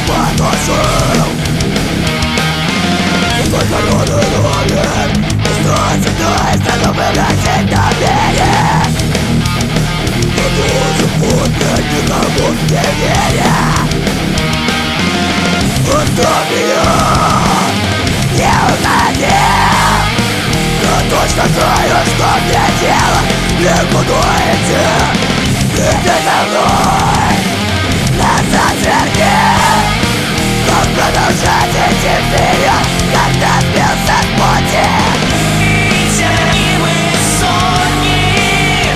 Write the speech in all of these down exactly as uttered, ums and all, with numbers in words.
потушил. Только руды ловит, устроится вновь, становится на берег. Но тоже путно никому не веря. Оставь меня, не уходи. Я точно знаю, что мне делать, никуда идти. И ты со мной назад верни. Как продолжать идти вперед, когда сбился с пути? Ведь мы сотни,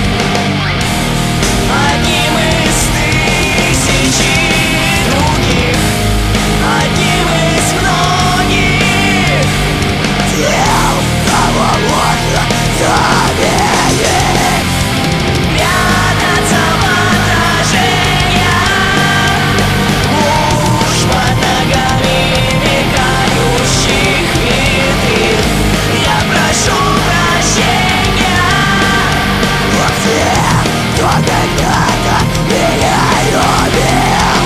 одним из тысячи других, одним из многих Тем, кого можно заменить. прятаться в отражениях уж под ногами мелькающих витрин. Я прошу прощения Во всех, кто когда-то меня любил.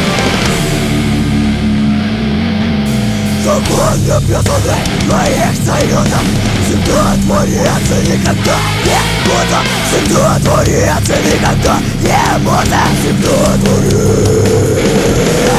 Законы безумны моих союзов всегда творятся, никогда не будут. Всегда творятся, никогда не будут. Всегда творятся.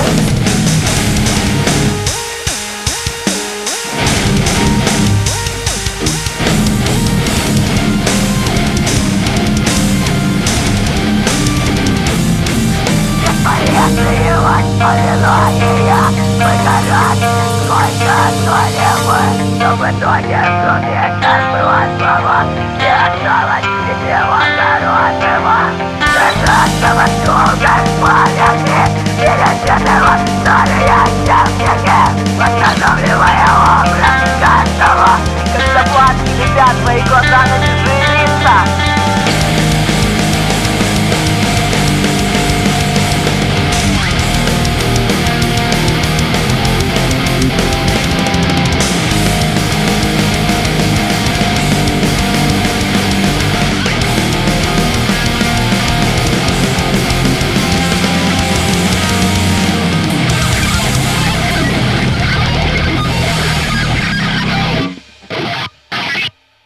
Только ради, сколько стоили мы, но в итоге в